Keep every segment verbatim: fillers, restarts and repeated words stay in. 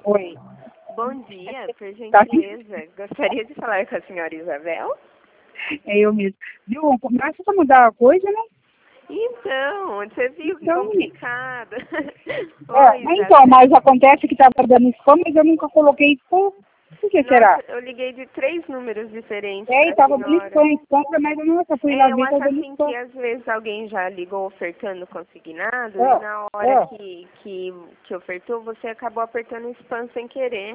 Oi. Bom dia, por Tá. gentileza. Gostaria de falar com a senhora Isabel? É eu mesmo. Viu? Começa a mudar a coisa, né? Então, você viu que Então, complicado. É, Oi, mas então, Isabel. mas acontece que estava dando spam, mas eu nunca coloquei spam. Por que será? Nossa, eu liguei de três números diferentes É, e para a estava dando senhora. spam, spam, mas eu nunca fui lá É, eu ver, acho estava dando assim spam. que às vezes alguém já ligou ofertando consignado e É, na hora é. que, que, que ofertou, você acabou apertando spam sem querer,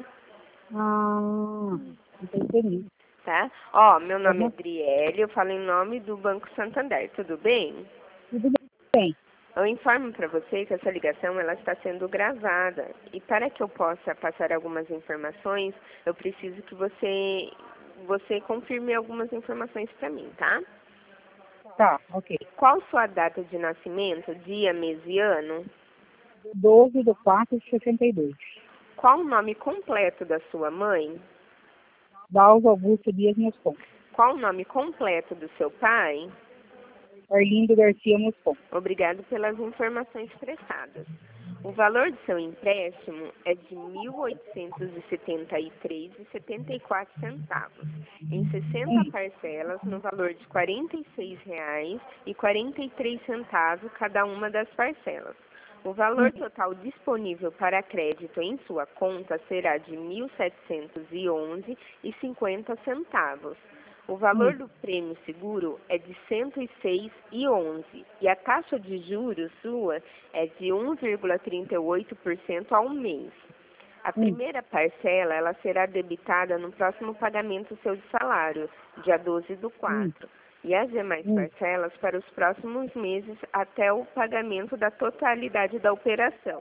Ah, entendi. tá? Ó, meu nome é Uhum. Adriele, eu falo em nome do Banco Santander, tudo bem? Tudo bem. Eu informo para você que essa ligação ela está sendo gravada e para que eu possa passar algumas informações, eu preciso que você você confirme algumas informações para mim, tá? Tá, ok. Qual sua data de nascimento, dia, mês e ano? doze de quatro de sessenta e dois. Qual o nome completo da sua mãe? Dalva Augusto Dias Moscon. Qual o nome completo do seu pai? Arlindo Garcia Moscon. Obrigado pelas informações prestadas. O valor do seu empréstimo é de mil oitocentos e setenta e três reais e setenta e quatro centavos, em sessenta Hum, parcelas no valor de quarenta e seis reais e quarenta e três centavos cada uma das parcelas. O valor total disponível para crédito em sua conta será de mil setecentos e onze reais e cinquenta centavos. O valor hum, do prêmio seguro é de cento e seis reais e onze centavos e a taxa de juros sua é de um vírgula trinta e oito por cento ao mês. A hum, primeira parcela ela será debitada no próximo pagamento seu de salário, dia doze do hum, quatro, e as demais hum, parcelas para os próximos meses até o pagamento da totalidade da operação.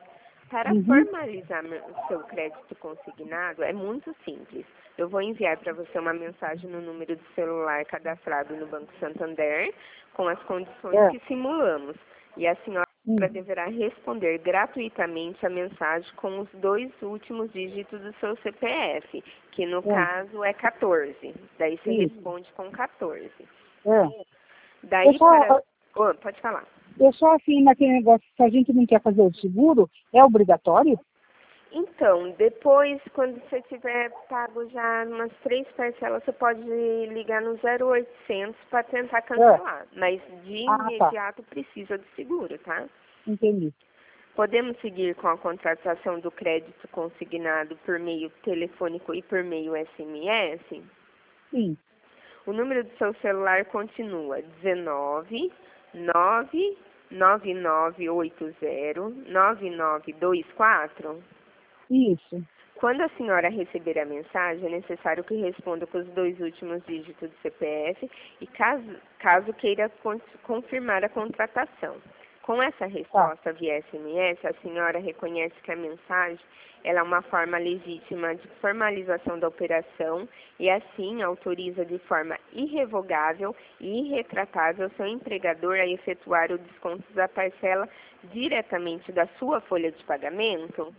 Para uhum. formalizar meu- o seu crédito consignado, é muito simples. Eu vou enviar para você uma mensagem no número de celular cadastrado no Banco Santander, com as condições É, que simulamos. E a senhora hum, deverá responder gratuitamente a mensagem com os dois últimos dígitos do seu C P F, que no é, caso é quatorze. Daí você isso, responde com quatorze. é. Eu Daí para... só, Oh, pode falar. eu só assim, naquele negócio, se a gente não quer fazer o seguro, é obrigatório? Então, depois, quando você tiver pago já umas três parcelas, você pode ligar no zero oitocentos para tentar É. cancelar. Mas de Ah, tá. imediato precisa de seguro, tá? Entendi. Podemos seguir com a contratação do crédito consignado por meio telefônico e por meio S M S? Sim. O número do seu celular continua dezenove, nove, nove nove oito zero, nove nove dois quatro? Isso. Quando a senhora receber a mensagem, é necessário que responda com os dois últimos dígitos do C P F e caso, caso queira con- confirmar a contratação. Com essa Tá. resposta via S M S, a senhora reconhece que a mensagem ela é uma forma legítima de formalização da operação e assim autoriza de forma irrevogável e irretratável seu empregador a efetuar o desconto da parcela diretamente da sua folha de pagamento?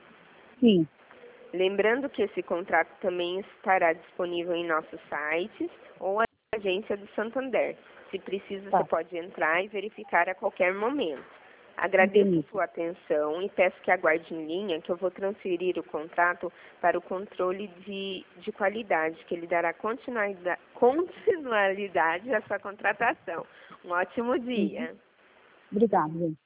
Sim. Lembrando que esse contrato também estará disponível em nossos sites ou a agência do Santander. Se precisa, você Tá. pode entrar e verificar a qualquer momento. Agradeço Entendi. sua atenção e peço que aguarde em linha que eu vou transferir o contrato para o controle de, de qualidade, que ele dará continuidade, continuidade à sua contratação. Um ótimo Uhum. dia. Obrigada, gente.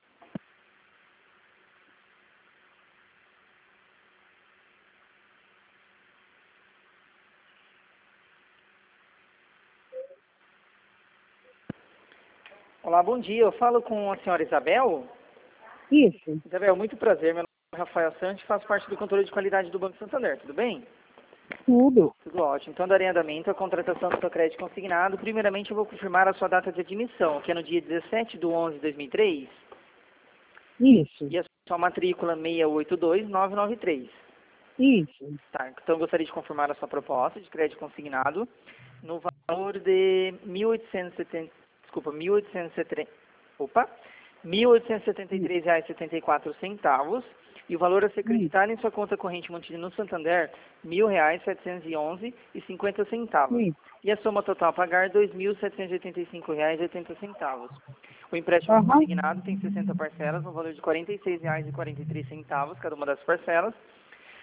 Olá, bom dia. Eu falo com a senhora Isabel. Isso. Isabel, muito prazer. Meu nome é Rafael Santos, faço parte do controle de qualidade do Banco Santander. Tudo bem? Tudo. Tudo ótimo. Então, darei andamento à contratação do seu crédito consignado. Primeiramente, eu vou confirmar a sua data de admissão, que é no dia dezessete de onze de dois mil e três, Isso. e a sua matrícula seis oito dois nove nove três. Isso. Tá, então, eu gostaria de confirmar a sua proposta de crédito consignado no valor de mil oitocentos e setenta, desculpa, mil oitocentos e setenta, opa, mil oitocentos e setenta e três reais e setenta e quatro centavos, e o valor a ser Hum. acreditado em sua conta corrente mantida no Santander, mil reais setecentos e onze e cinquenta centavos. Isso. E a soma total a pagar, dois mil setecentos e oitenta e cinco reais e oitenta centavos. O empréstimo Aham. consignado tem sessenta parcelas, no valor de quarenta e seis reais e quarenta e três centavos cada uma das parcelas.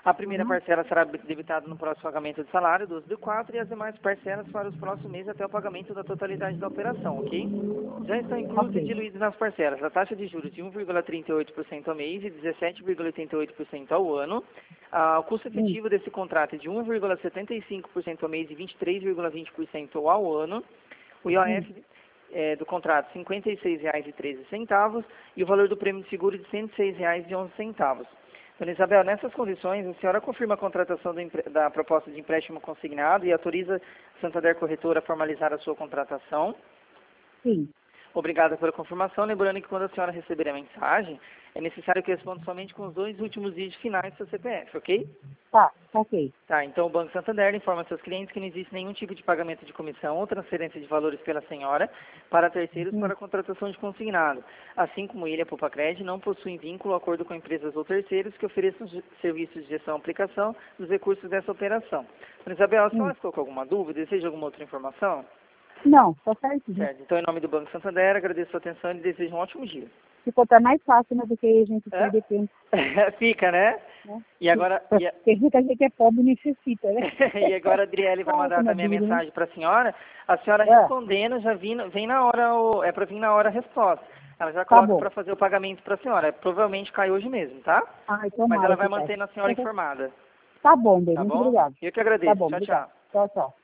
A primeira Uhum. parcela será debitada no próximo pagamento de salário, doze do quatro, e as demais parcelas para os próximos meses até o pagamento da totalidade da operação, ok? Já estão inclusos Ok. e diluídos nas parcelas a taxa de juros de um vírgula trinta e oito por cento ao mês e dezessete vírgula oitenta e oito por cento ao ano. Ah, o custo efetivo desse contrato é de um vírgula setenta e cinco por cento ao mês e vinte e três vírgula vinte por cento ao ano. O I O F é, do contrato, cinquenta e seis reais e treze centavos, e o valor do prêmio de seguro de cento e seis reais e onze centavos. Dona Isabel, nessas condições, a senhora confirma a contratação do empre- da proposta de empréstimo consignado e autoriza a Santander Corretora a formalizar a sua contratação? Sim. Obrigada pela confirmação. Lembrando que quando a senhora receber a mensagem, é necessário que responda somente com os dois últimos dígitos finais do seu C P F, ok? Tá, ok. Tá, então o Banco Santander informa seus clientes que não existe nenhum tipo de pagamento de comissão ou transferência de valores pela senhora para terceiros Hum. para a contratação de consignado. Assim como ele, a Pupacred, não possuem vínculo ou acordo com empresas ou terceiros que ofereçam ge- serviços de gestão e aplicação dos recursos dessa operação. Dona Isabel, a senhora Hum. ficou com alguma dúvida? Deseja alguma outra informação? Não, tá certinho. Certo. Então, em nome do Banco Santander, agradeço a sua atenção e desejo um ótimo dia. Ficou até mais fácil, né, do que a gente Hã? perder tempo, Fica, né? né? E agora, e, a- Porque muita gente é pobre e necessita, né? e agora a Adriele vai Nossa, mandar minha também a vida, né? mensagem para a senhora. A senhora É. respondendo, já vem, vem na hora, o, é para vir na hora a resposta. Ela já Tá coloca bom. para fazer o pagamento para a senhora. Provavelmente cai hoje mesmo, tá? Ai, tomara Mas ela vai que tá. mantendo a senhora informada. Tá bom, bem, Tá muito bom? obrigado. Eu que agradeço. Tá bom, Tchau, obrigado. tchau. Tchau, tchau.